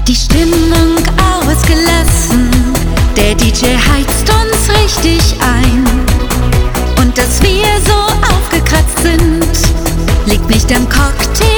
Die Stimmung ausgelassen, der DJ heizt uns richtig ein. Und dass wir so aufgekratzt sind, liegt nicht am Cocktail,